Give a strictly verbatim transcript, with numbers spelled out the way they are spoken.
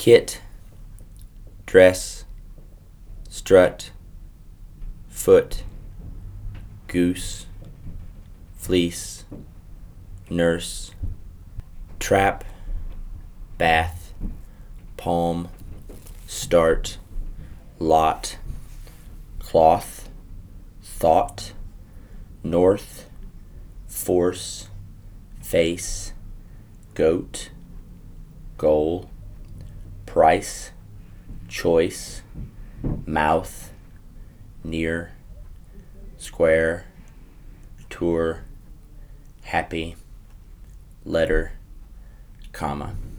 kit, dress, strut, foot, goose, fleece, nurse, trap, bath, palm, start, lot, cloth, thought, north, force, face, goat, goal, price, choice, mouth, near, square, tour, happy, letter, comma.